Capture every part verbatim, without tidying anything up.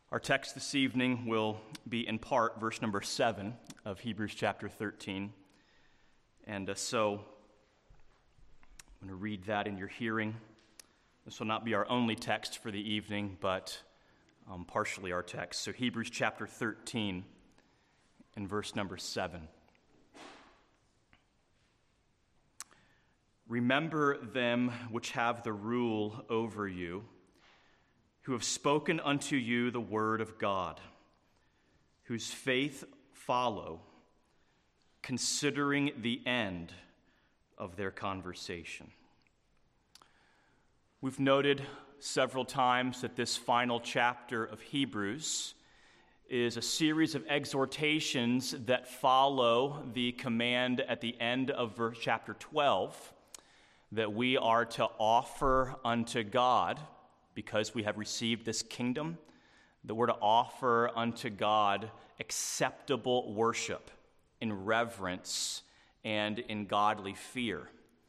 Our text this evening will be in part verse number seven of Hebrews chapter thirteen. And uh, so I'm going to read that in your hearing. This will not be our only text for the evening, but um, partially our text. So Hebrews chapter thirteen and verse number seven. Remember them which have the rule over you, who have spoken unto you the word of God, whose faith follow, considering the end of their conversation. We've noted several times that this final chapter of Hebrews is a series of exhortations that follow the command at the end of verse chapter twelve, that we are to offer unto God, because we have received this kingdom, that we're to offer unto God acceptable worship in reverence and in godly fear.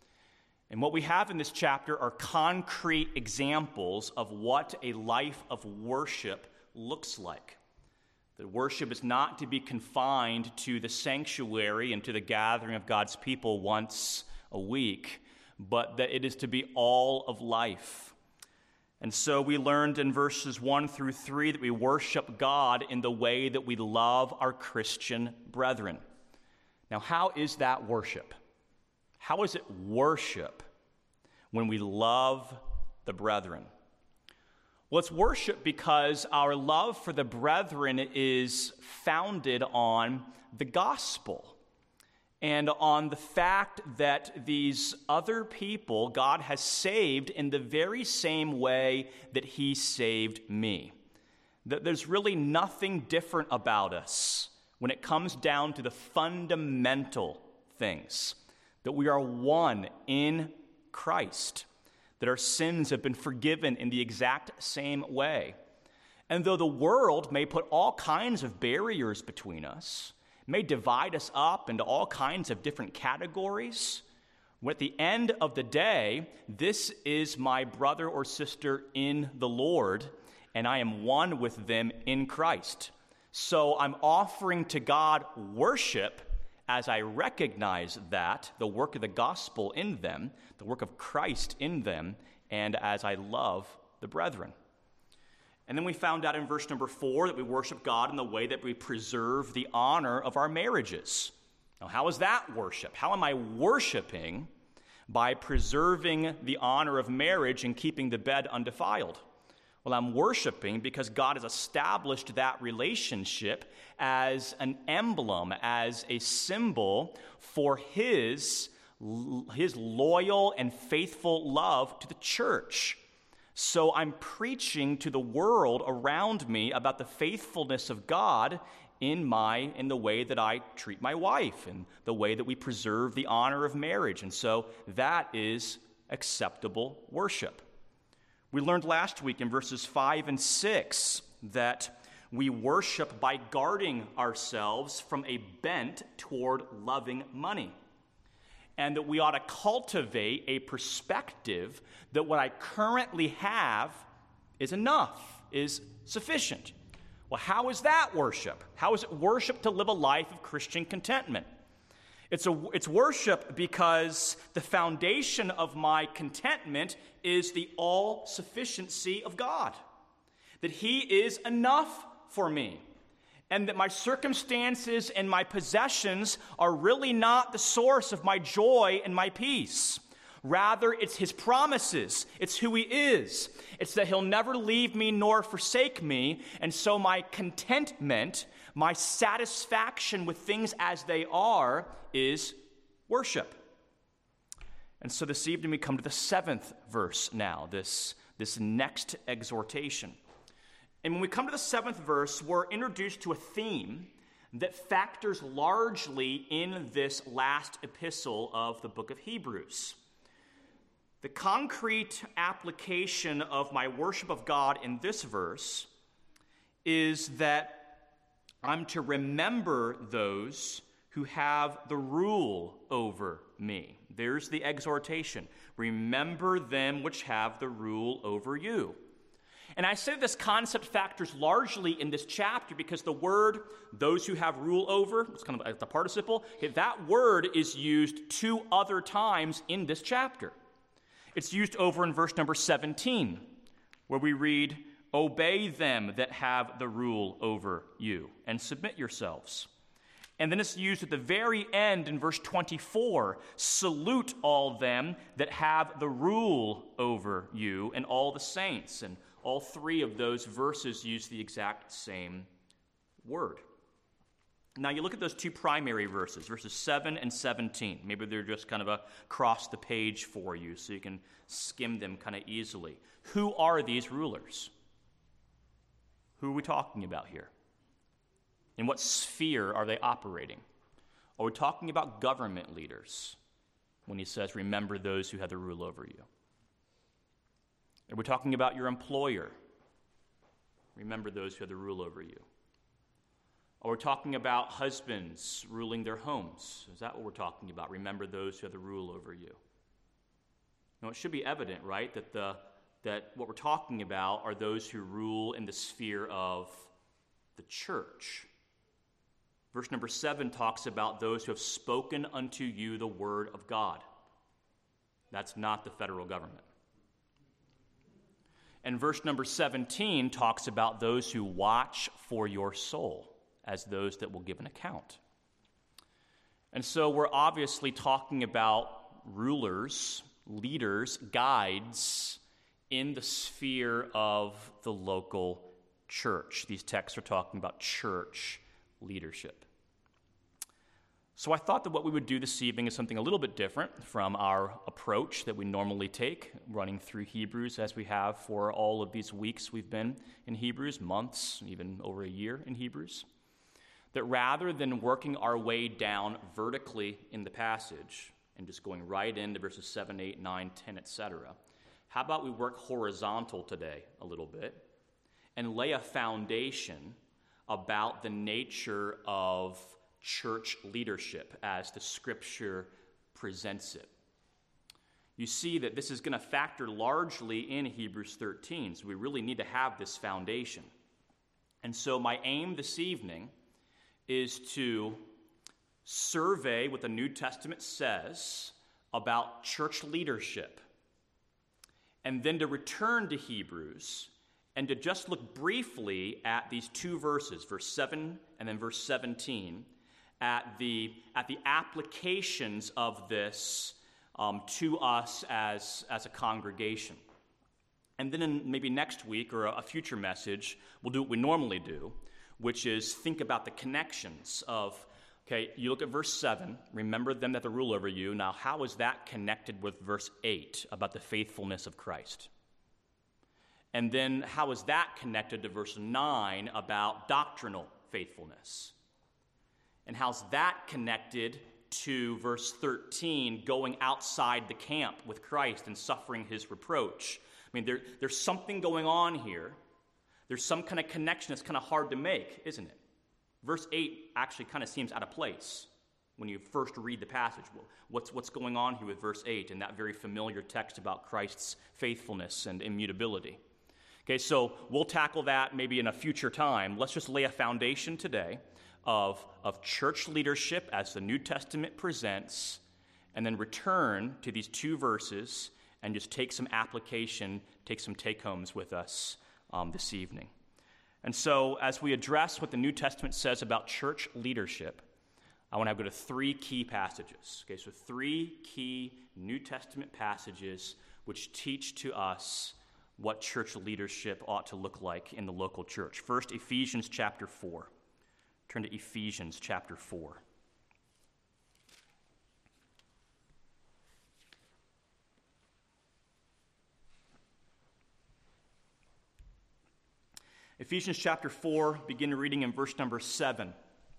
And what we have in this chapter are concrete examples of what a life of worship looks like. That worship is not to be confined to the sanctuary and to the gathering of God's people once a week, but that it is to be all of life. And so we learned in verses one through three that we worship God in the way that we love our Christian brethren. Now, how is that worship? How is it worship when we love the brethren? Well, it's worship because our love for the brethren is founded on the gospel and on the fact that these other people God has saved in the very same way that he saved me. That there's really nothing different about us when it comes down to the fundamental things. That we are one in Christ. That our sins have been forgiven in the exact same way. And though the world may put all kinds of barriers between us, may divide us up into all kinds of different categories, at the end of the day, this is my brother or sister in the Lord, and I am one with them in Christ. So I'm offering to God worship as I recognize that, the work of the gospel in them, the work of Christ in them, and as I love the brethren. And then we found out in verse number four that we worship God in the way that we preserve the honor of our marriages. Now, how is that worship? How am I worshiping by preserving the honor of marriage and keeping the bed undefiled? Well, I'm worshiping because God has established that relationship as an emblem, as a symbol for his, his loyal and faithful love to the church. So I'm preaching to the world around me about the faithfulness of God in my in the way that I treat my wife and the way that we preserve the honor of marriage. And so that is acceptable worship. We learned last week in verses five and six that we worship by guarding ourselves from a bent toward loving money. And that we ought to cultivate a perspective that what I currently have is enough, is sufficient. Well, how is that worship? How is it worship to live a life of Christian contentment? It's a, it's worship because the foundation of my contentment is the all-sufficiency of God. That he is enough for me. And that my circumstances and my possessions are really not the source of my joy and my peace. Rather, it's his promises. It's who he is. It's that he'll never leave me nor forsake me. And so my contentment, my satisfaction with things as they are, is worship. And so this evening we come to the seventh verse now, this, this next exhortation. And when we come to the seventh verse, we're introduced to a theme that factors largely in this last epistle of the book of Hebrews. The concrete application of my worship of God in this verse is that I'm to remember those who have the rule over me. There's the exhortation. Remember them which have the rule over you. And I say this concept factors largely in this chapter because the word, those who have rule over, it's kind of like the participle, okay, that word is used two other times in this chapter. It's used over in verse number seventeen, where we read, "Obey them that have the rule over you, and submit yourselves." And then it's used at the very end in verse twenty-four, "Salute all them that have the rule over you, and all the saints." And all three of those verses use the exact same word. Now you look at those two primary verses, verses seven and seventeen. Maybe they're just kind of across the page for you so you can skim them kind of easily. Who are these rulers? Who are we talking about here? In what sphere are they operating? Are we talking about government leaders when he says, "Remember those who have the rule over you"? Are we talking about your employer? Remember those who have the rule over you. Are we talking about husbands ruling their homes? Is that what we're talking about? Remember those who have the rule over you. Now, it should be evident, right, that the that what we're talking about are those who rule in the sphere of the church. Verse number seven talks about those who have spoken unto you the word of God. That's not the federal government. And verse number seventeen talks about those who watch for your soul as those that will give an account. And so we're obviously talking about rulers, leaders, guides in the sphere of the local church. These texts are talking about church leadership. So I thought that what we would do this evening is something a little bit different from our approach that we normally take, running through Hebrews as we have for all of these weeks we've been in Hebrews, months, even over a year in Hebrews. That rather than working our way down vertically in the passage and just going right into verses seven, eight, nine, ten, et cetera, how about we work horizontal today a little bit and lay a foundation about the nature of church leadership as the Scripture presents it. You see that this is going to factor largely in Hebrews thirteen, so we really need to have this foundation. And so my aim this evening is to survey what the New Testament says about church leadership, and then to return to Hebrews and to just look briefly at these two verses, verse seven and then verse seventeen, at the, at the applications of this um, to us as, as a congregation. And then in maybe next week or a, a future message, we'll do what we normally do, which is think about the connections of, okay, you look at verse seven, remember them that the rule over you. Now, how is that connected with verse eight about the faithfulness of Christ? And then how is that connected to verse nine about doctrinal faithfulness? And how's that connected to verse thirteen, going outside the camp with Christ and suffering his reproach? I mean, there, there's something going on here. There's some kind of connection that's kind of hard to make, isn't it? Verse eight actually kind of seems out of place when you first read the passage. What's, what's going on here with verse eight and that very familiar text about Christ's faithfulness and immutability? Okay, so we'll tackle that maybe in a future time. Let's just lay a foundation today of, of church leadership as the New Testament presents, and then return to these two verses and just take some application, take some take-homes with us um, this evening. And so as we address what the New Testament says about church leadership, I want to go to three key passages. Okay, so three key New Testament passages which teach to us what church leadership ought to look like in the local church. First, Ephesians chapter four. Turn to Ephesians chapter four. Ephesians chapter four, begin reading in verse number seven.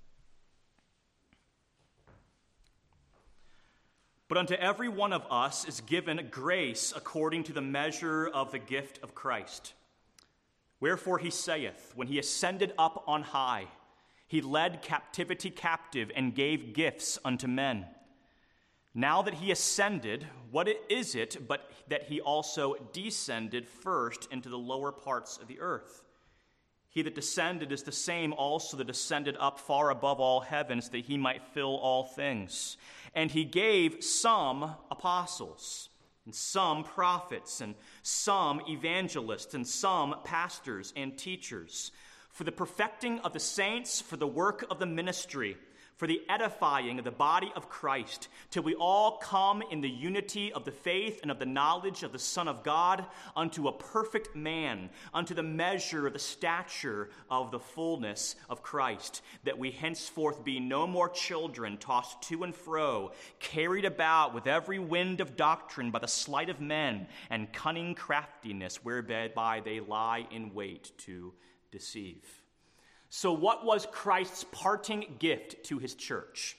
But unto every one of us is given grace according to the measure of the gift of Christ. Wherefore he saith, when he ascended up on high, he led captivity captive and gave gifts unto men. Now that he ascended, what is it but that he also descended first into the lower parts of the earth? He that descended is the same also that descended up far above all heavens, that he might fill all things. And he gave some apostles, and some prophets, and some evangelists, and some pastors and teachers, for the perfecting of the saints, for the work of the ministry, for the edifying of the body of Christ, till we all come in the unity of the faith and of the knowledge of the Son of God, unto a perfect man, unto the measure of the stature of the fullness of Christ, that we henceforth be no more children, tossed to and fro, carried about with every wind of doctrine by the sleight of men and cunning craftiness, whereby they lie in wait to deceive. So what was Christ's parting gift to his church?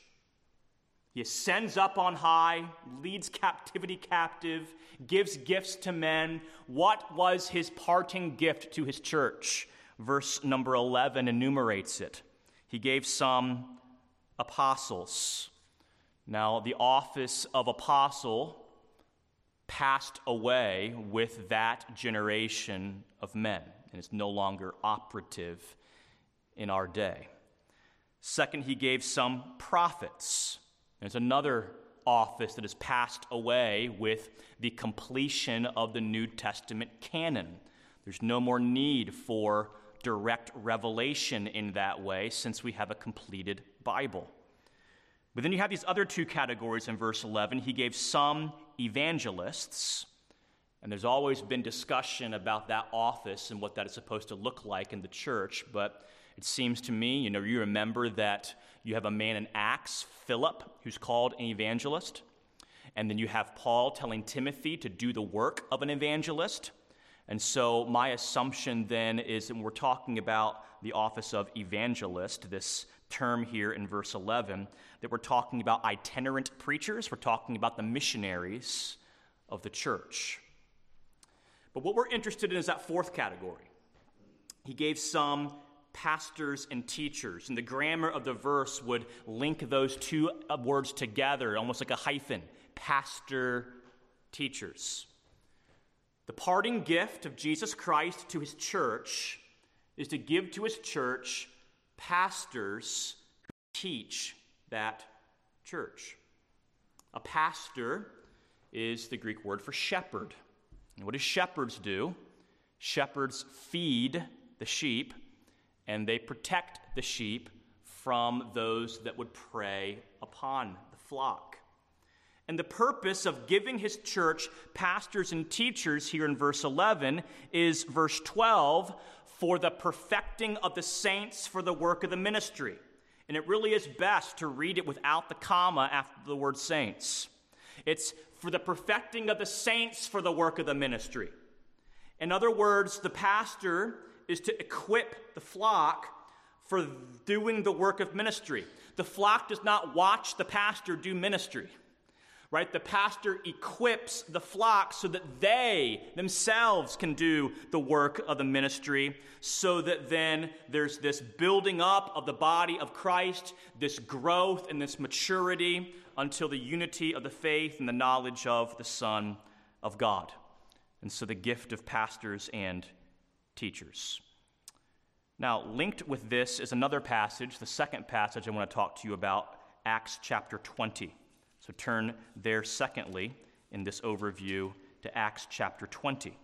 He ascends up on high, leads captivity captive, gives gifts to men. What was his parting gift to his church? Verse number eleven enumerates it. He gave some apostles. Now, the office of apostle passed away with that generation of men, and is no longer operative in our day. Second, he gave some prophets. There's another office that has passed away with the completion of the New Testament canon. There's no more need for direct revelation in that way since we have a completed Bible. But then you have these other two categories in verse eleven. He gave some evangelists, and there's always been discussion about that office and what that is supposed to look like in the church, but it seems to me, you know, you remember that you have a man in Acts, Philip, who's called an evangelist. And then you have Paul telling Timothy to do the work of an evangelist. And so my assumption then is that when we're talking about the office of evangelist, this term here in verse eleven, that we're talking about itinerant preachers. We're talking about the missionaries of the church. But what we're interested in is that fourth category. He gave some pastors and teachers. And the grammar of the verse would link those two words together, almost like a hyphen. Pastor, teachers. The parting gift of Jesus Christ to his church is to give to his church pastors who teach that church. A pastor is the Greek word for shepherd. And what do shepherds do? Shepherds feed the sheep, and they protect the sheep from those that would prey upon the flock. And the purpose of giving his church pastors and teachers here in verse eleven is verse twelve, for the perfecting of the saints for the work of the ministry. And it really is best to read it without the comma after the word saints. It's for the perfecting of the saints for the work of the ministry. In other words, the pastor is to equip the flock for doing the work of ministry. The flock does not watch the pastor do ministry, right? The pastor equips the flock so that they themselves can do the work of the ministry, so that then there's this building up of the body of Christ, this growth and this maturity until the unity of the faith and the knowledge of the Son of God. And so the gift of pastors and teachers. Now, linked with this is another passage, the second passage I want to talk to you about, Acts chapter twenty. So turn there secondly in this overview to Acts chapter twenty.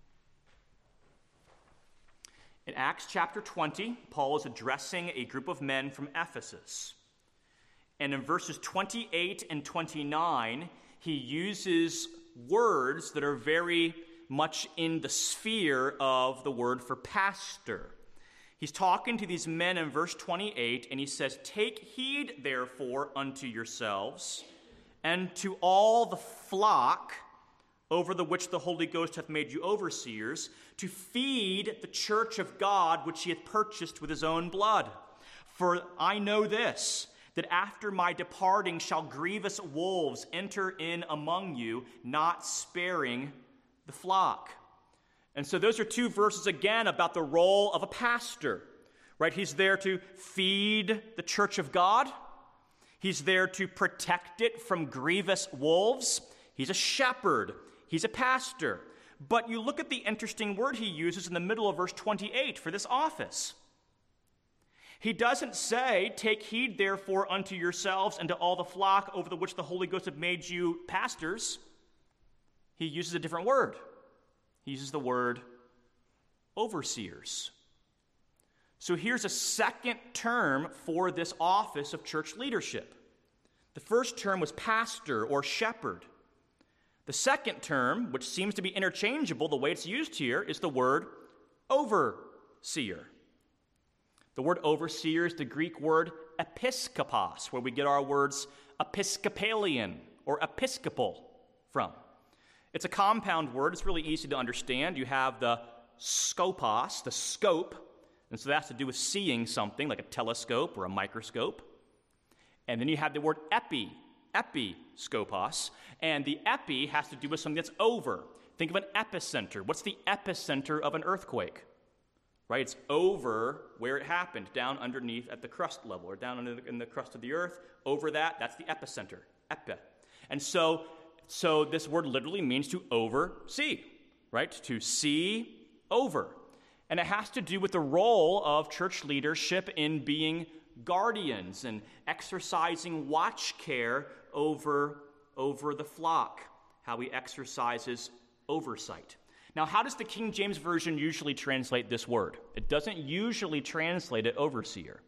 In Acts chapter twenty, Paul is addressing a group of men from Ephesus. And in verses twenty-eight and twenty-nine, he uses words that are very much in the sphere of the word for pastor. He's talking to these men in verse twenty-eight, and he says, "Take heed, therefore, unto yourselves, and to all the flock over the which the Holy Ghost hath made you overseers, to feed the church of God which he hath purchased with his own blood. For I know this, that after my departing shall grievous wolves enter in among you, not sparing the flock." And so those are two verses again about the role of a pastor, right? He's there to feed the church of God. He's there to protect it from grievous wolves. He's a shepherd. He's a pastor. But you look at the interesting word he uses in the middle of verse twenty-eight for this office. He doesn't say, "Take heed, therefore, unto yourselves and to all the flock over the which the Holy Ghost have made you pastors." He uses a different word. He uses the word overseers. So here's a second term for this office of church leadership. The first term was pastor or shepherd. The second term, which seems to be interchangeable, the way it's used here, is the word overseer. The word overseer is the Greek word episkopos, where we get our words Episcopalian or episcopal from. It's a compound word. It's really easy to understand. You have the scopos, the scope, and so that has to do with seeing something like a telescope or a microscope. And then you have the word epi, episkopos, and the epi has to do with something that's over. Think of an epicenter. What's the epicenter of an earthquake? Right? It's over where it happened, down underneath at the crust level, or down under the, in the crust of the earth. Over that, that's the epicenter, epi. And so, so this word literally means to oversee, right? To see over. And it has to do with the role of church leadership in being guardians and exercising watch care over, over the flock, how he exercises oversight. Now, how does the King James Version usually translate this word? It doesn't usually translate it overseer.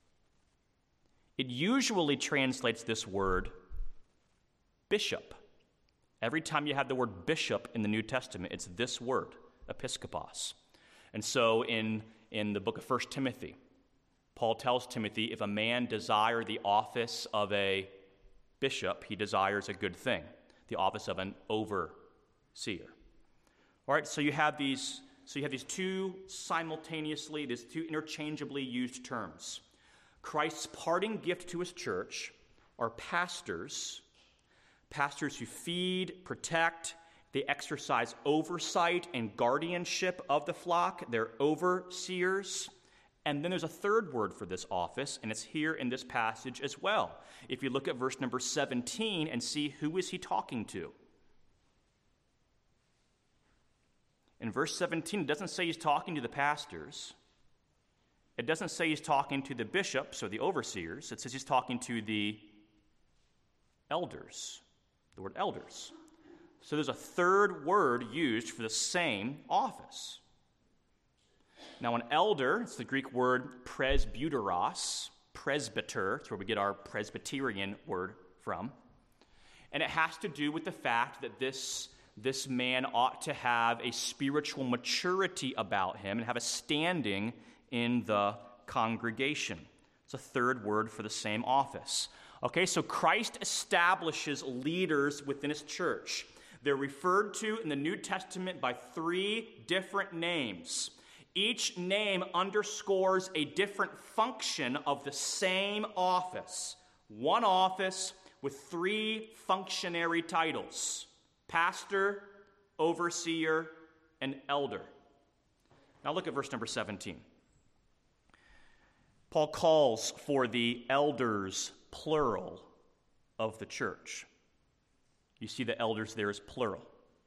It usually translates this word bishop. Every time you have the word bishop in the New Testament, it's this word, episkopos. And so in, in the book of First Timothy, Paul tells Timothy, if a man desire the office of a bishop, he desires a good thing, the office of an overseer. All right, so you have these, so you have these two simultaneously, these two interchangeably used terms. Christ's parting gift to his church are pastors, pastors who feed, protect, they exercise oversight and guardianship of the flock. They're overseers. And then there's a third word for this office, and it's here in this passage as well. If you look at verse number seventeen and see who is he talking to. In verse seventeen, it doesn't say he's talking to the pastors. It doesn't say he's talking to the bishops or the overseers. It says he's talking to the elders, the word elders. So there's a third word used for the same office. Now, an elder, it's the Greek word presbyteros, presbyter, it's where we get our Presbyterian word from. And it has to do with the fact that this, this man ought to have a spiritual maturity about him and have a standing in the congregation. It's a third word for the same office. Okay, so Christ establishes leaders within his church. They're referred to in the New Testament by three different names. Each name underscores a different function of the same office. One office with three functionary titles: pastor, overseer, and elder. Now look at verse number seventeen. Paul calls for the elders, plural, of the church. You see the elders there as plural.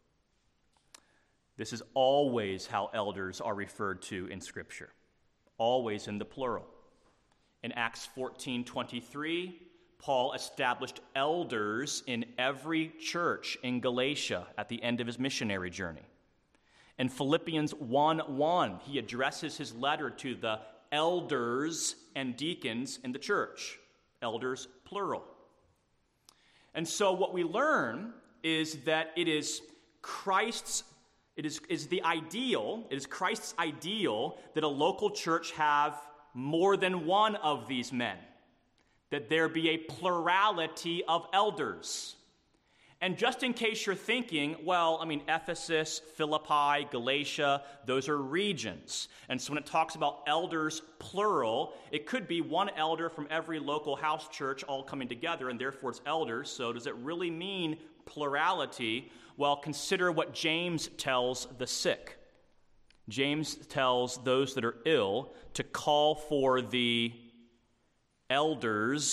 This is always how elders are referred to in Scripture, always in the plural. In Acts fourteen twenty-three, Paul established elders in every church in Galatia at the end of his missionary journey. In Philippians one one, he addresses his letter to the elders and deacons in the church, elders plural. And so what we learn is that it is Christ's, it is, is the ideal, it is Christ's ideal that a local church have more than one of these men, that there be a plurality of elders. And just in case you're thinking, well, I mean, Ephesus, Philippi, Galatia, those are regions. And so when it talks about elders, plural, it could be one elder from every local house church all coming together, and therefore it's elders. So does it really mean plurality? Well, consider what James tells the sick. James tells those that are ill to call for the elders,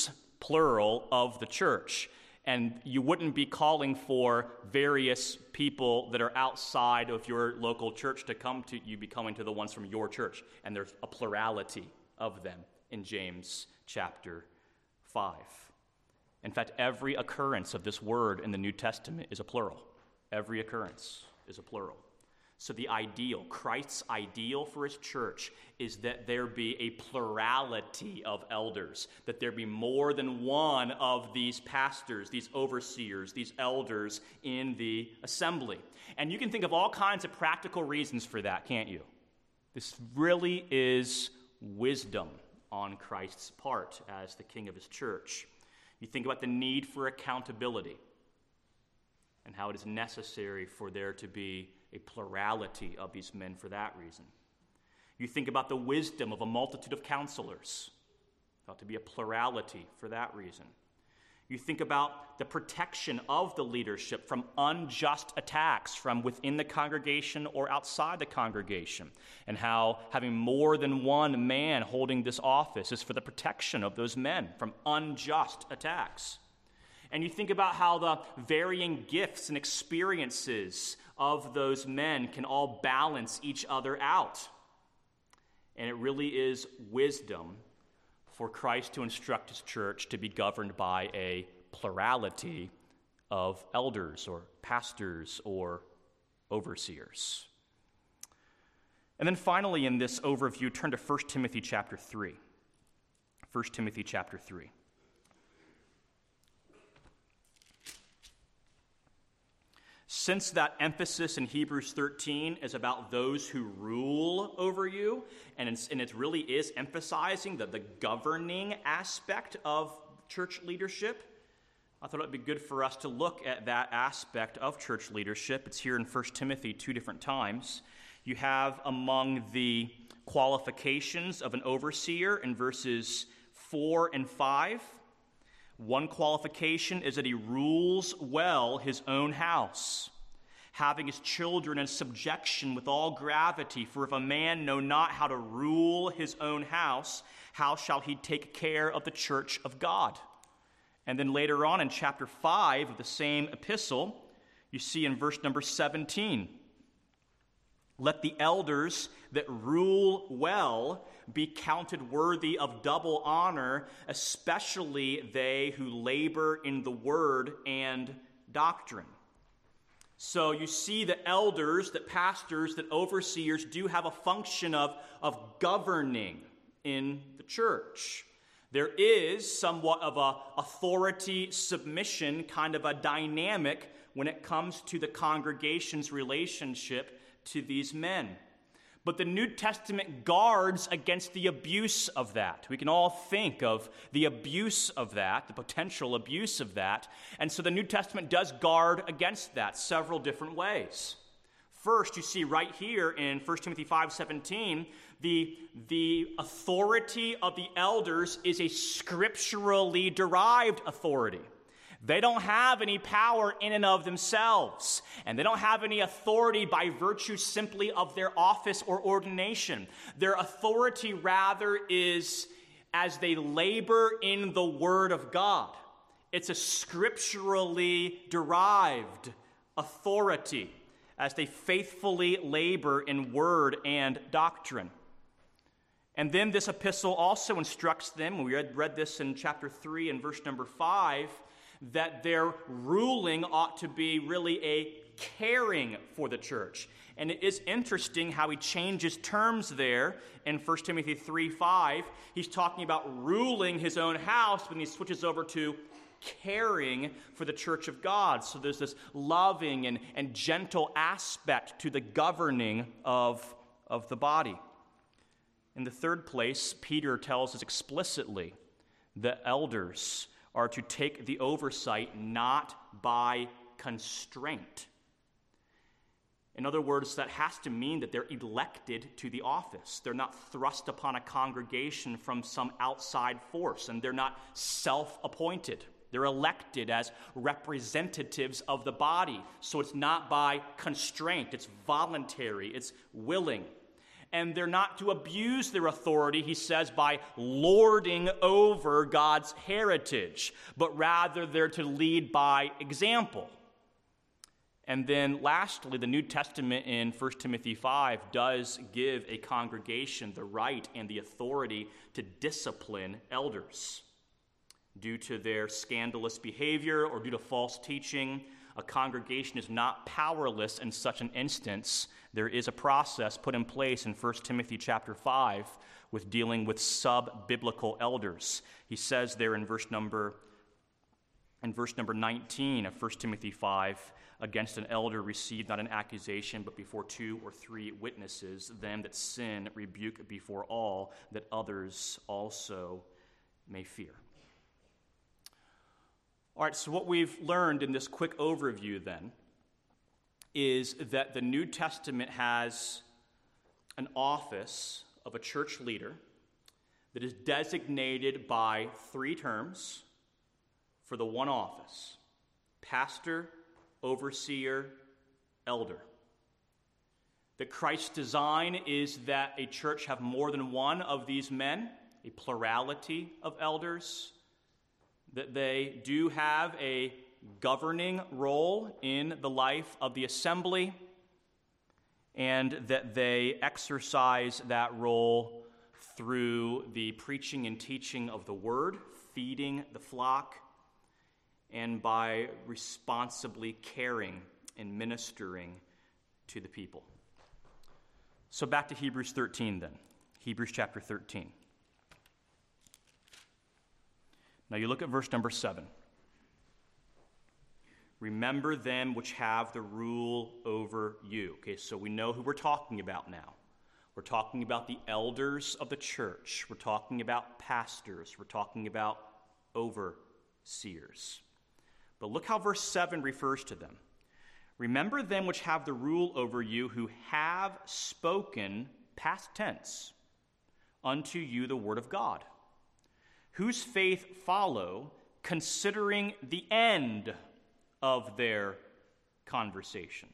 plural, of the church. And you wouldn't be calling for various people that are outside of your local church to come to, you'd be coming to the ones from your church. And there's a plurality of them in James chapter five. In fact, every occurrence of this word in the New Testament is a plural. Every occurrence is a plural. So the ideal, Christ's ideal for his church is that there be a plurality of elders, that there be more than one of these pastors, these overseers, these elders in the assembly. And you can think of all kinds of practical reasons for that, can't you? This really is wisdom on Christ's part as the king of his church. You think about the need for accountability and how it is necessary for there to be a plurality of these men for that reason. You think about the wisdom of a multitude of counselors. There ought to be a plurality for that reason. You think about the protection of the leadership from unjust attacks from within the congregation or outside the congregation, and how having more than one man holding this office is for the protection of those men from unjust attacks. And you think about how the varying gifts and experiences of those men can all balance each other out. And it really is wisdom for Christ to instruct his church to be governed by a plurality of elders or pastors or overseers. And then finally in this overview, turn to First Timothy chapter three. First Timothy chapter three. Since that emphasis in Hebrews thirteen is about those who rule over you, and, it's, and it really is emphasizing the, the governing aspect of church leadership, I thought it would be good for us to look at that aspect of church leadership. It's here in First Timothy two different times. You have among the qualifications of an overseer in verses four and five. One qualification is that he rules well his own house, having his children in subjection with all gravity. For if a man know not how to rule his own house, how shall he take care of the church of God? And then later on in chapter five of the same epistle, you see in verse number seventeen, let the elders that rule well be counted worthy of double honor, especially they who labor in the word and doctrine. So you see that elders, that pastors, that overseers do have a function of, of governing in the church. There is somewhat of a authority submission kind of a dynamic when it comes to the congregation's relationship to these men. But the New Testament guards against the abuse of that. We can all think of the abuse of that, the potential abuse of that. And so the New Testament does guard against that several different ways. First, you see right here in First Timothy five seventeen, the, the authority of the elders is a scripturally derived authority. They don't have any power in and of themselves, and they don't have any authority by virtue simply of their office or ordination. Their authority rather is as they labor in the Word of God. It's a scripturally derived authority as they faithfully labor in word and doctrine. And then this epistle also instructs them, we read, read this in chapter three and verse number five, that their ruling ought to be really a caring for the church. And it is interesting how he changes terms there in First Timothy three five. He's talking about ruling his own house when he switches over to caring for the church of God. So there's this loving and, and gentle aspect to the governing of, of the body. In the third place, Peter tells us explicitly that elders are to take the oversight not by constraint. In other words, that has to mean that they're elected to the office. They're not thrust upon a congregation from some outside force, and they're not self-appointed. They're elected as representatives of the body. So it's not by constraint. It's voluntary. It's willing. And they're not to abuse their authority, he says, by lording over God's heritage, but rather they're to lead by example. And then lastly, the New Testament in First Timothy five does give a congregation the right and the authority to discipline elders. Due to their scandalous behavior or due to false teaching, a congregation is not powerless in such an instance. There is a process put in place in First Timothy chapter five with dealing with sub-biblical elders. He says there in verse number in verse number nineteen of First Timothy five, against an elder receive not an accusation, but before two or three witnesses, them that sin rebuke before all, that others also may fear. All right, so what we've learned in this quick overview then is that the New Testament has an office of a church leader that is designated by three terms for the one office: pastor, overseer, elder. That Christ's design is that a church have more than one of these men, a plurality of elders, that they do have a governing role in the life of the assembly, and that they exercise that role through the preaching and teaching of the word, feeding the flock, and by responsibly caring and ministering to the people. So back to Hebrews thirteen then. Hebrews chapter thirteen. Now you look at verse number seven. Remember them which have the rule over you. Okay, so we know who we're talking about now. We're talking about the elders of the church. We're talking about pastors. We're talking about overseers. But look how verse seven refers to them. Remember them which have the rule over you, who have spoken, past tense, unto you the word of God, whose faith follow, considering the end of their conversation.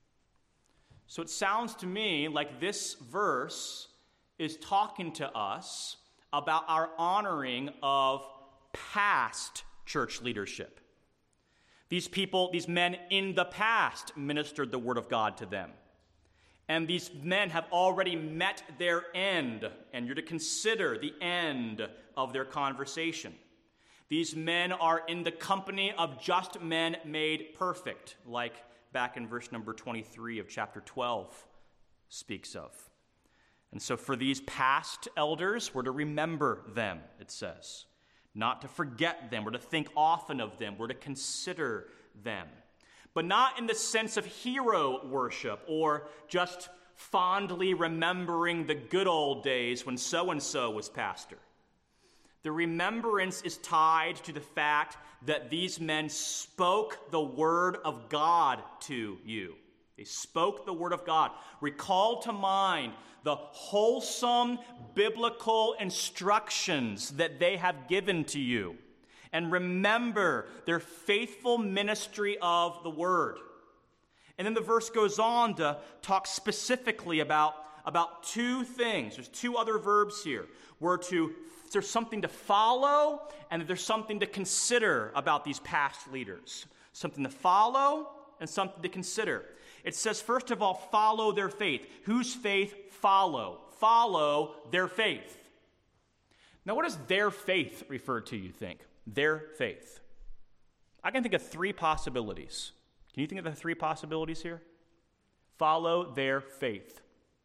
So it sounds to me like this verse is talking to us about our honoring of past church leadership. These people, these men in the past ministered the word of God to them. And these men have already met their end, and you're to consider the end of their conversation. These men are in the company of just men made perfect, like back in verse number twenty-three of chapter twelve speaks of. And so for these past elders, we're to remember them, it says. Not to forget them, we're to think often of them, we're to consider them. But not in the sense of hero worship or just fondly remembering the good old days when so-and-so was pastor. The remembrance is tied to the fact that these men spoke the word of God to you. They spoke the word of God. Recall to mind the wholesome biblical instructions that they have given to you. And remember their faithful ministry of the word. And then the verse goes on to talk specifically about, about two things. There's two other verbs here. We're to, there's something to follow, and there's something to consider about these past leaders. Something to follow and something to consider. It says, first of all, follow their faith. Whose faith follow? Follow their faith. Now, what does their faith refer to, you think? Their faith. I can think of three possibilities. Can you think of the three possibilities here? Follow their faith.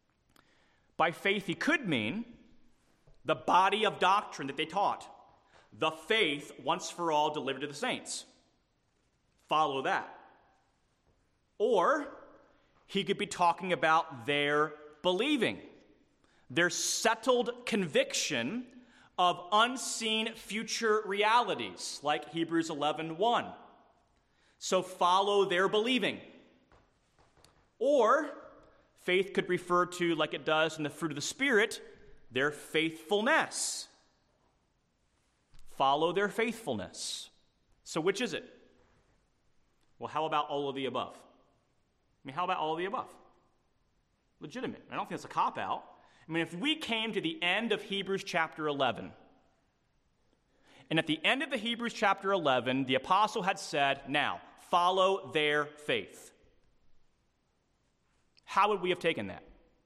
By faith, he could mean the body of doctrine that they taught. The faith, once for all, delivered to the saints. Follow that. Or he could be talking about their believing, their settled conviction of unseen future realities, like Hebrews eleven one. So follow their believing. Or faith could refer to, like it does in the fruit of the Spirit, their faithfulness. Follow their faithfulness. So which is it? Well, how about all of the above? I mean, how about all of the above? Legitimate. I don't think it's a cop-out. I mean, if we came to the end of Hebrews chapter eleven, and at the end of the Hebrews chapter eleven, the apostle had said, now, follow their faith. How would we have taken that?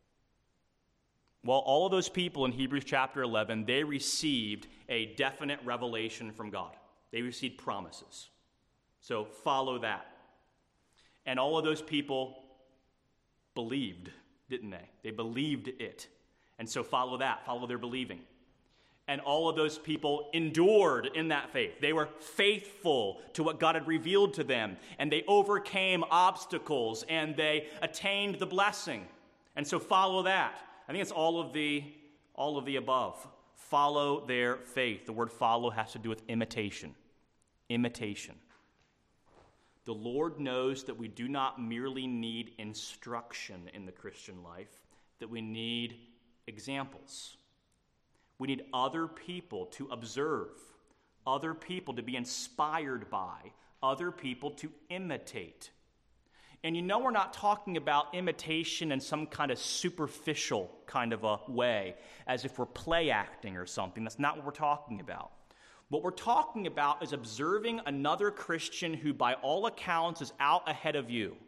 Well, all of those people in Hebrews chapter eleven, they received a definite revelation from God. They received promises. So follow that. And all of those people believed, didn't they? They believed it. And so follow that, follow their believing. And all of those people endured in that faith. They were faithful to what God had revealed to them. And they overcame obstacles and they attained the blessing. And so follow that. I think it's all of the all of the above. Follow their faith. The word follow has to do with imitation. Imitation. The Lord knows that we do not merely need instruction in the Christian life, that we need examples. We need other people to observe, other people to be inspired by, other people to imitate. And you know we're not talking about imitation in some kind of superficial kind of a way, as if we're play acting or something. That's not what we're talking about. What we're talking about is observing another Christian who, by all accounts, is out ahead of you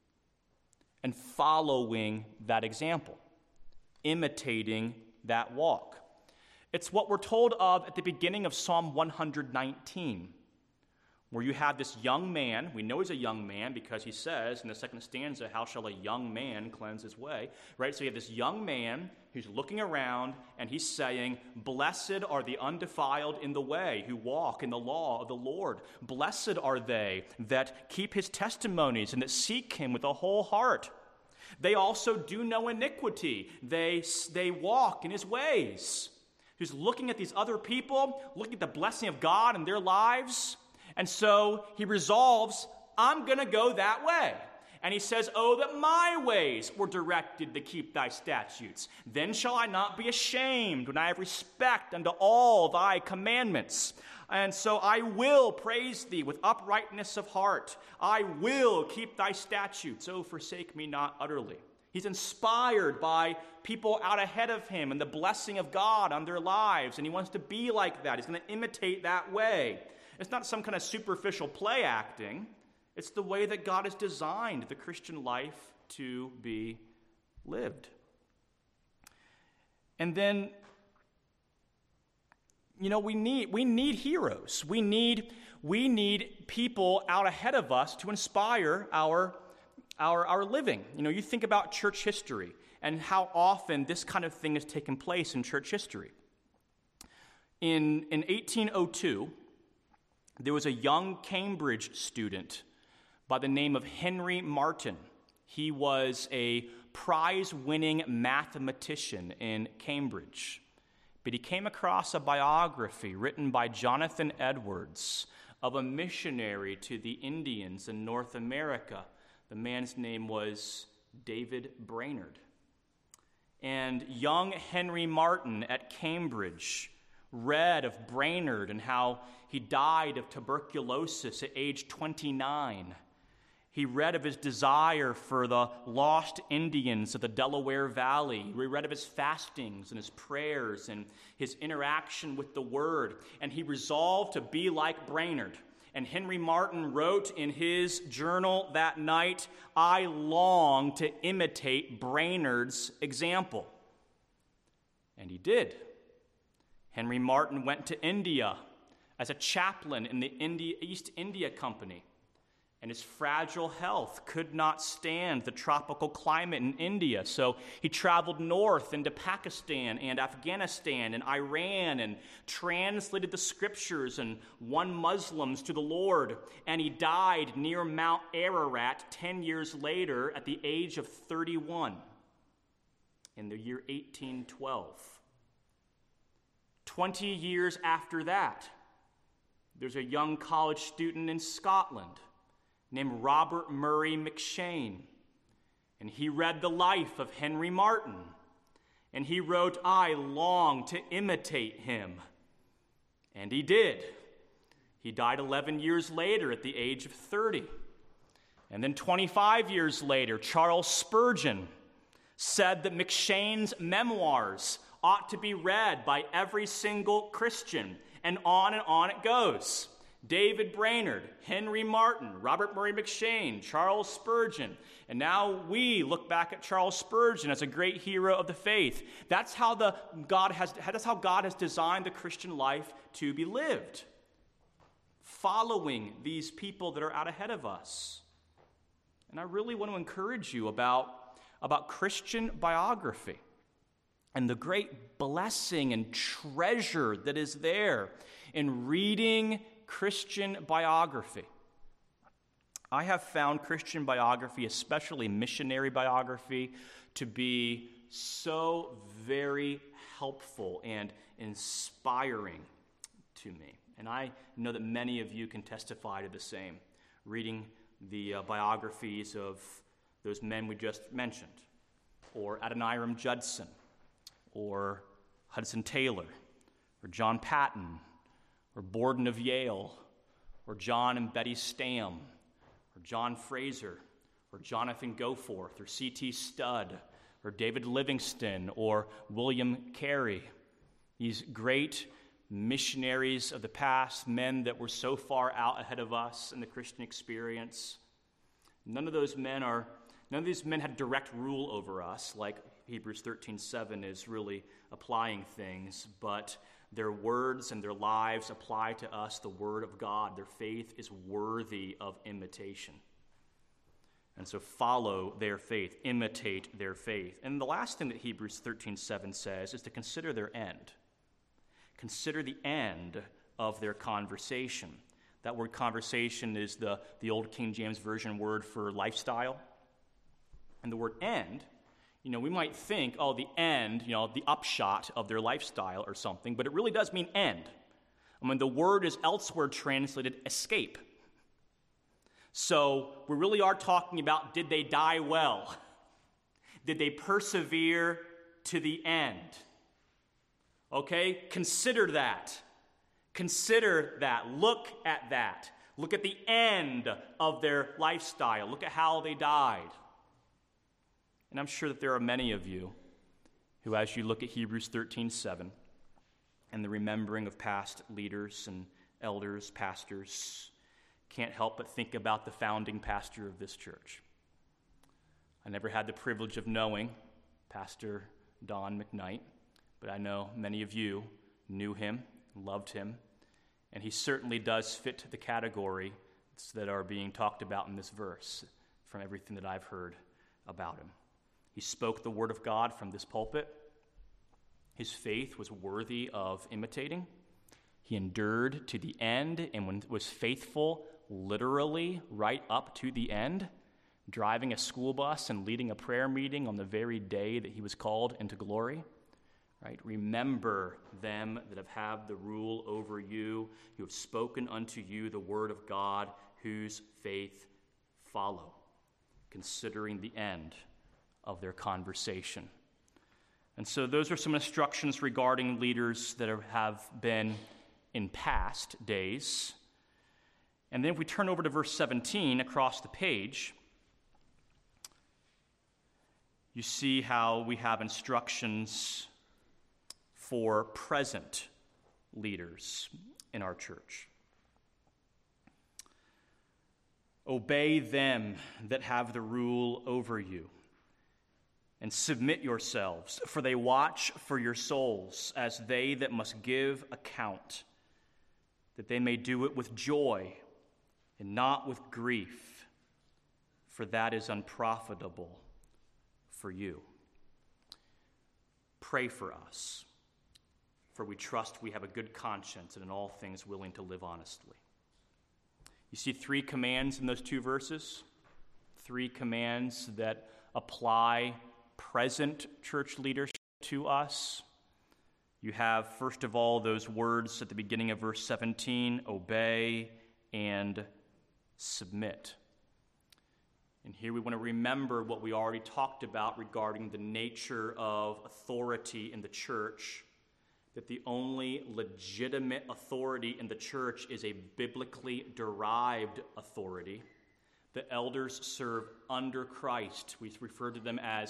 and following that example, imitating that walk. It's what we're told of at the beginning of Psalm one nineteen, where you have this young man. We know he's a young man because he says in the second stanza, how shall a young man cleanse his way? Right? So you have this young man who's looking around and he's saying, blessed are the undefiled in the way who walk in the law of the Lord. Blessed are they that keep his testimonies and that seek him with a whole heart. They also do no iniquity. They, they walk in his ways. He's looking at these other people, looking at the blessing of God in their lives. And so he resolves, I'm going to go that way. And he says, oh, that my ways were directed to keep thy statutes. Then shall I not be ashamed when I have respect unto all thy commandments. And so I will praise thee with uprightness of heart. I will keep thy statutes. Oh, forsake me not utterly. He's inspired by people out ahead of him and the blessing of God on their lives. And he wants to be like that. He's going to imitate that way. It's not some kind of superficial play acting. It's the way that God has designed the Christian life to be lived. And then, you know, we need we need heroes. We need we need people out ahead of us to inspire our our our living. You know, you think about church history and how often this kind of thing has taken place in church history. In in eighteen oh two, there was a young Cambridge student by the name of Henry Martyn. He was a prize-winning mathematician in Cambridge. But he came across a biography written by Jonathan Edwards of a missionary to the Indians in North America. The man's name was David Brainerd. And young Henry Martyn at Cambridge read of Brainerd and how he died of tuberculosis at age twenty-nine. He read of his desire for the lost Indians of the Delaware Valley. He read of his fastings and his prayers and his interaction with the Word. And he resolved to be like Brainerd. And Henry Martyn wrote in his journal that night, I long to imitate Brainerd's example. And he did. Henry Martyn went to India as a chaplain in the India, East India Company. And his fragile health could not stand the tropical climate in India. So he traveled north into Pakistan and Afghanistan and Iran and translated the scriptures and won Muslims to the Lord. And he died near Mount Ararat ten years later at the age of thirty-one in the year eighteen twelve. Twenty years after that, there's a young college student in Scotland named Robert Murray McShane. And he read the life of Henry Martyn. And he wrote, I long to imitate him. And he did. He died eleven years later at the age of thirty. And then twenty-five years later, Charles Spurgeon said that M'Cheyne's memoirs ought to be read by every single Christian, and on and on it goes. David Brainerd, Henry Martin, Robert Murray M'Cheyne, Charles Spurgeon, and now we look back at Charles Spurgeon as a great hero of the faith. That's how the God has that's how God has designed the Christian life to be lived, following these people that are out ahead of us. And I really want to encourage you about, about Christian biography and the great blessing and treasure that is there in reading Christian biography. I have found Christian biography, especially missionary biography, to be so very helpful and inspiring to me. And I know that many of you can testify to the same, reading the uh, biographies of those men we just mentioned, or Adoniram Judson, or Hudson Taylor, or John Patton, or Borden of Yale, or John and Betty Stam, or John Fraser, or Jonathan Goforth, or C T Studd, or David Livingston, or William Carey. These great missionaries of the past, men that were so far out ahead of us in the Christian experience. None of those men are, none of these men had direct rule over us, like Hebrews thirteen seven is really applying things, but their words and their lives apply to us the word of God. Their faith is worthy of imitation. And so follow their faith, imitate their faith. And the last thing that Hebrews thirteen seven says is to consider their end. Consider the end of their conversation. That word conversation is the, the old King James Version word for lifestyle. And the word end, you know, we might think, oh, the end, you know, the upshot of their lifestyle or something, but it really does mean end. I mean, the word is elsewhere translated escape. So we really are talking about, did they die well? Did they persevere to the end? Okay, consider that. Consider that. Look at that. Look at the end of their lifestyle. Look at how they died. And I'm sure that there are many of you who, as you look at Hebrews thirteen seven and the remembering of past leaders and elders, pastors, can't help but think about the founding pastor of this church. I never had the privilege of knowing Pastor Don McKnight, but I know many of you knew him, loved him, and he certainly does fit the categories that are being talked about in this verse from everything that I've heard about him. He spoke the word of God from this pulpit. His faith was worthy of imitating. He endured to the end and was faithful literally right up to the end, driving a school bus and leading a prayer meeting on the very day that he was called into glory. Right? Remember them that have had the rule over you, who have spoken unto you the word of God, whose faith follow, considering the end of their conversation. And so those are some instructions regarding leaders that are, have been in past days. And then if we turn over to verse seventeen across the page, you see how we have instructions for present leaders in our church. Obey them that have the rule over you, and submit yourselves, for they watch for your souls as they that must give account, that they may do it with joy and not with grief, for that is unprofitable for you. Pray for us, for we trust we have a good conscience and in all things willing to live honestly. You see three commands in those two verses, three commands that apply present church leadership to us. You have, first of all, those words at the beginning of verse seventeen, obey and submit. And here we want to remember what we already talked about regarding the nature of authority in the church, that the only legitimate authority in the church is a biblically derived authority. The elders serve under Christ. We refer to them as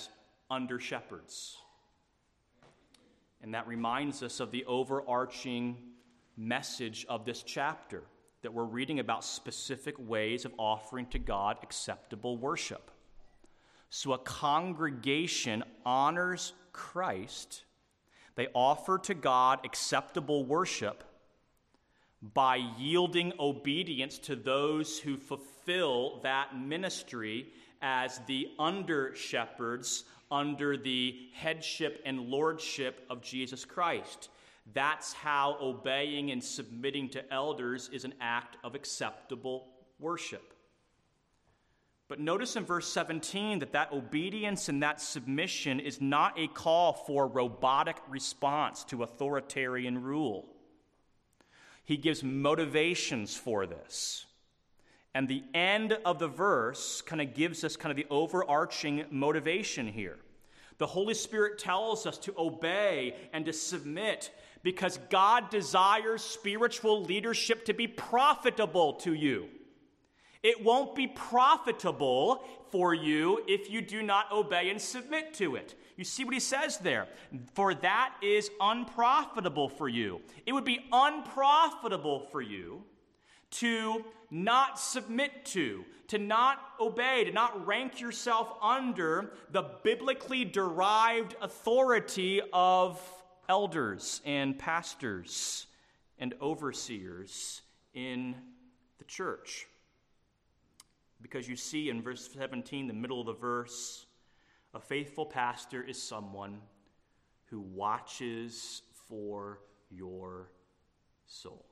under shepherds. And that reminds us of the overarching message of this chapter, that we're reading about specific ways of offering to God acceptable worship. So a congregation honors Christ. They offer to God acceptable worship by yielding obedience to those who fulfill that ministry as the under-shepherds under the headship and lordship of Jesus Christ. That's how obeying and submitting to elders is an act of acceptable worship. But notice in verse seventeen that that obedience and that submission is not a call for robotic response to authoritarian rule. He gives motivations for this. And the end of the verse kind of gives us kind of the overarching motivation here. The Holy Spirit tells us to obey and to submit because God desires spiritual leadership to be profitable to you. It won't be profitable for you if you do not obey and submit to it. You see what he says there? For that is unprofitable for you. It would be unprofitable for you to not submit to, to not obey, to not rank yourself under the biblically derived authority of elders and pastors and overseers in the church. Because you see in verse seventeen, the middle of the verse, a faithful pastor is someone who watches for your soul.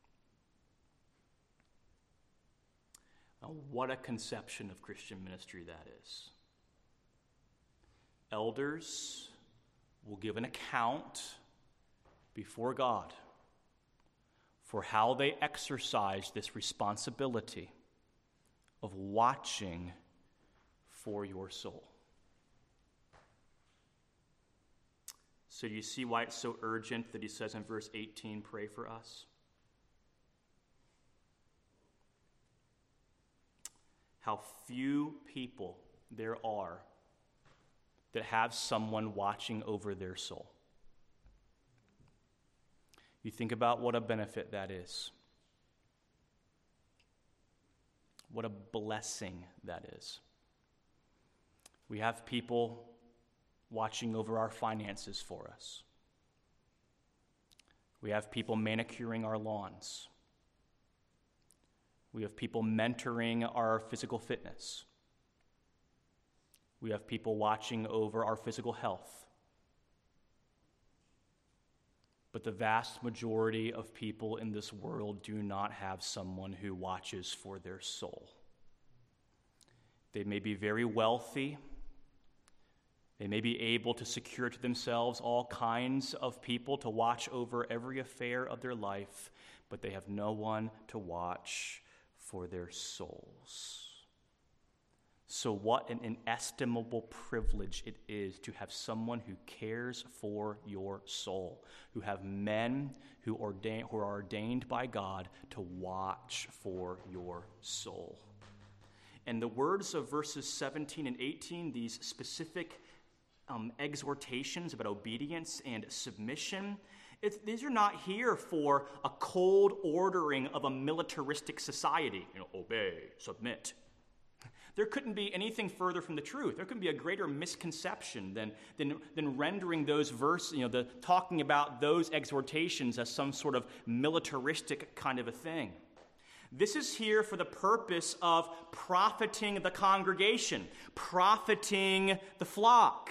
Now, what a conception of Christian ministry that is. Elders will give an account before God for how they exercise this responsibility of watching for your soul. So do you see why it's so urgent that he says in verse eighteen, pray for us? How few people there are that have someone watching over their soul. You think about what a benefit that is. What a blessing that is. We have people watching over our finances for us. We have people manicuring our lawns. We have people mentoring our physical fitness. We have people watching over our physical health. But the vast majority of people in this world do not have someone who watches for their soul. They may be very wealthy. They may be able to secure to themselves all kinds of people to watch over every affair of their life, but they have no one to watch for their souls. So what an inestimable privilege it is to have someone who cares for your soul, who have men who, ordain, who are ordained by God to watch for your soul. And the words of verses seventeen and eighteen, these specific um, exhortations about obedience and submission, It's, these are not here for a cold ordering of a militaristic society. You know, obey, submit. There couldn't be anything further from the truth. There couldn't be a greater misconception than, than, than rendering those verses, you know, the, talking about those exhortations as some sort of militaristic kind of a thing. This is here for the purpose of profiting the congregation, profiting the flock.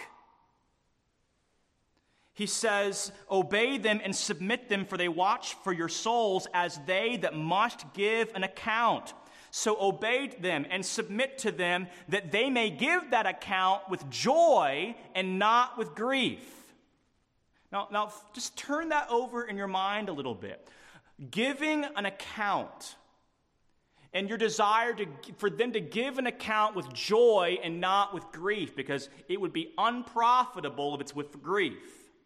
He says, obey them and submit them, for they watch for your souls as they that must give an account. So obey them and submit to them, that they may give that account with joy and not with grief. Now, now just turn that over in your mind a little bit. Giving an account and your desire to, for them to give an account with joy and not with grief, because it would be unprofitable if it's with grief.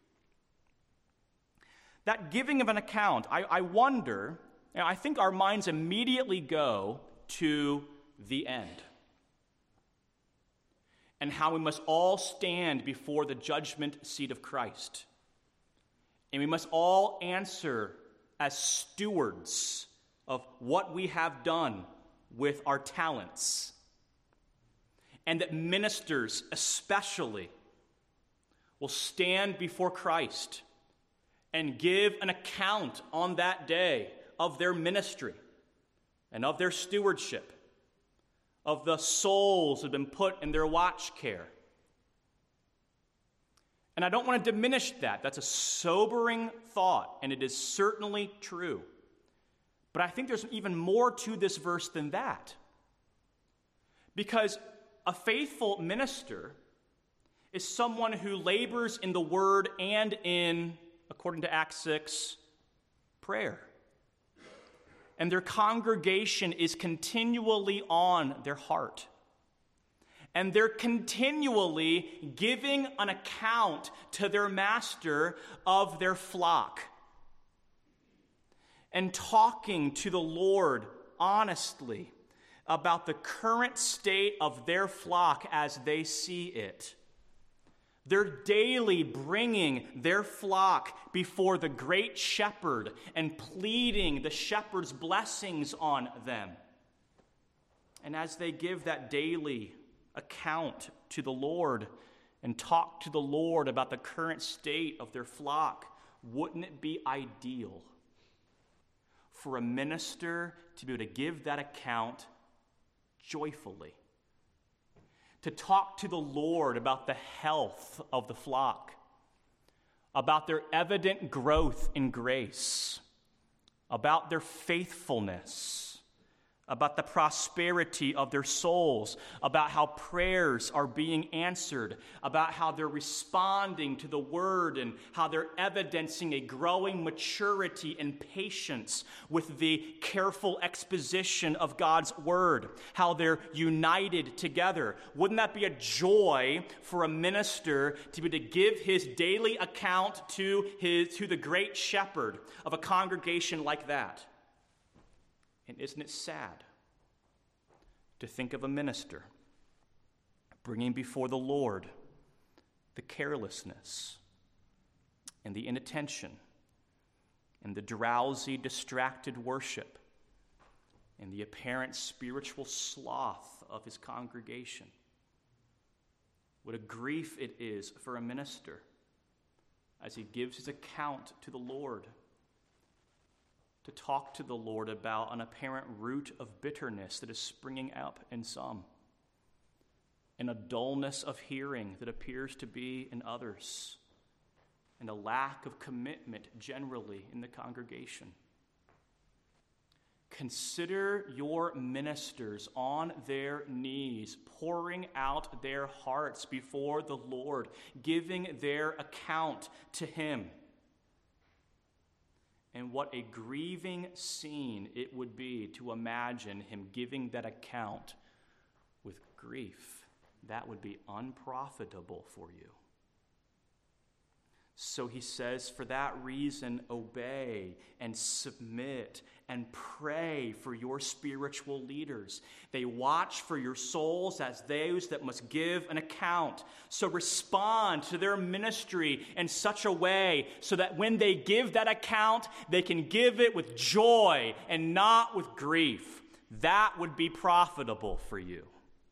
That giving of an account, I, I wonder, you know, I think our minds immediately go to the end. and how we must all stand before the judgment seat of Christ. And we must all answer as stewards of what we have done with our talents. And that ministers especially will stand before Christ and give an account on that day of their ministry and of their stewardship, of the souls that have been put in their watch care. And I don't want to diminish that. That's a sobering thought, and it is certainly true. But I think there's even more to this verse than that. Because a faithful minister is someone who labors in the word and in, according to Acts six, prayer. And their congregation is continually on their heart. And they're continually giving an account to their master of their flock. And talking to the Lord honestly about the current state of their flock as they see it. They're daily bringing their flock before the great shepherd and pleading the shepherd's blessings on them. And as they give that daily account to the Lord and talk to the Lord about the current state of their flock, wouldn't it be ideal for a minister to be able to give that account joyfully? To talk to the Lord about the health of the flock, about their evident growth in grace, about their faithfulness, about the prosperity of their souls, about how prayers are being answered, about how they're responding to the word and how they're evidencing a growing maturity and patience with the careful exposition of God's word, how they're united together. Wouldn't that be a joy for a minister to be able to give his daily account to his to the great shepherd of a congregation like that? And isn't it sad to think of a minister bringing before the Lord the carelessness and the inattention and the drowsy, distracted worship and the apparent spiritual sloth of his congregation? What a grief it is for a minister as he gives his account to the Lord, to talk to the Lord about an apparent root of bitterness that is springing up in some, and a dullness of hearing that appears to be in others, and a lack of commitment generally in the congregation. Consider your ministers on their knees, pouring out their hearts before the Lord, giving their account to him. And what a grieving scene it would be to imagine him giving that account with grief. That would be unprofitable for you. So he says, for that reason, obey and submit and pray for your spiritual leaders. They watch for your souls as those that must give an account. So respond to their ministry in such a way so that when they give that account, they can give it with joy and not with grief. That would be profitable for you.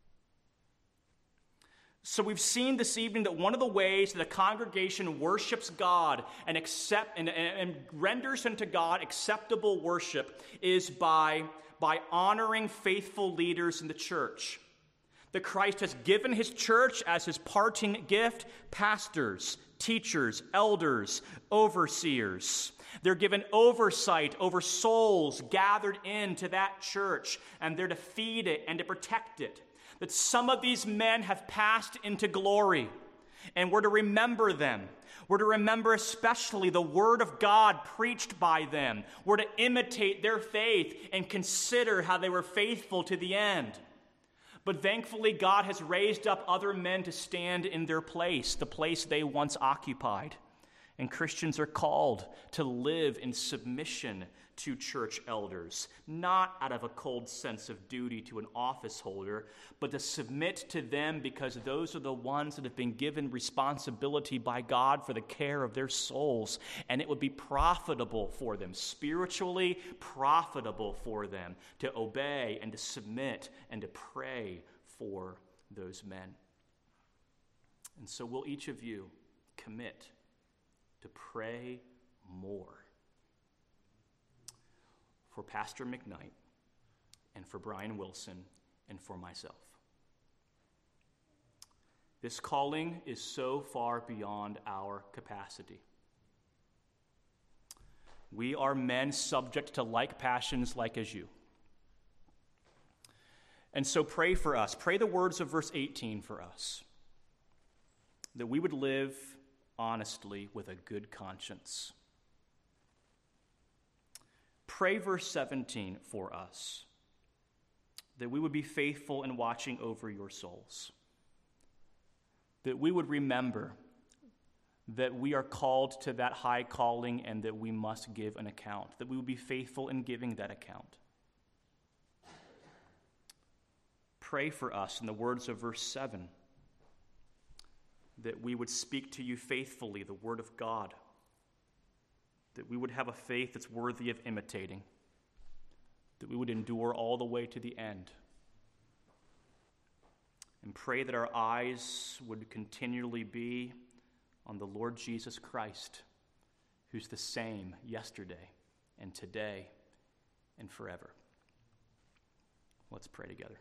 So we've seen this evening that one of the ways that a congregation worships God and accept and, and, and renders unto God acceptable worship is by, by honoring faithful leaders in the church. That Christ has given his church as his parting gift pastors, teachers, elders, overseers. They're given oversight over souls gathered into that church, and they're to feed it and to protect it. That some of these men have passed into glory, and we're to remember them. We're to remember especially the word of God preached by them. We're to imitate their faith and consider how they were faithful to the end. But thankfully, God has raised up other men to stand in their place, the place they once occupied. And Christians are called to live in submission to church elders, not out of a cold sense of duty to an office holder, but to submit to them because those are the ones that have been given responsibility by God for the care of their souls. And it would be profitable for them, spiritually profitable for them, to obey and to submit and to pray for those men. And so will each of you commit to pray more for Pastor McKnight and for Brian Wilson and for myself. This calling is so far beyond our capacity. We are men subject to like passions like as you. And so pray for us. Pray the words of verse eighteen for us, that we would live honestly with a good conscience. Pray verse seventeen for us, that we would be faithful in watching over your souls, that we would remember that we are called to that high calling and that we must give an account, that we would be faithful in giving that account. Pray for us in the words of verse seven, that we would speak to you faithfully the word of God, that we would have a faith that's worthy of imitating, that we would endure all the way to the end. And pray that our eyes would continually be on the Lord Jesus Christ, who's the same yesterday and today and forever. Let's pray together.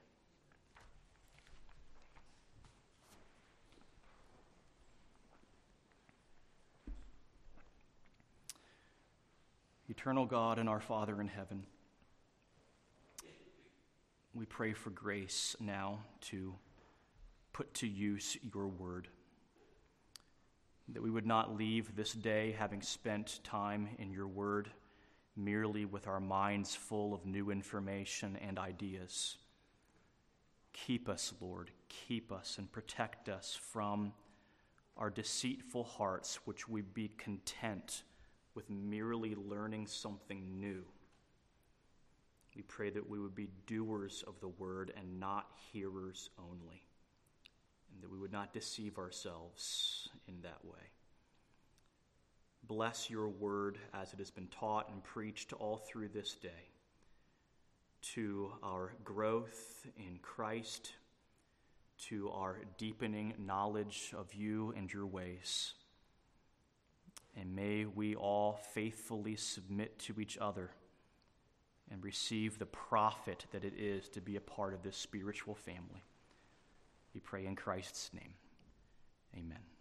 Eternal God and our Father in heaven, we pray for grace now to put to use your word, that we would not leave this day having spent time in your word merely with our minds full of new information and ideas. Keep us, Lord, keep us and protect us from our deceitful hearts, which we be content with merely learning something new. We pray that we would be doers of the word and not hearers only, and that we would not deceive ourselves in that way. Bless your word as it has been taught and preached all through this day, to our growth in Christ, to our deepening knowledge of you and your ways. And may we all faithfully submit to each other and receive the profit that it is to be a part of this spiritual family. We pray in Christ's name. Amen.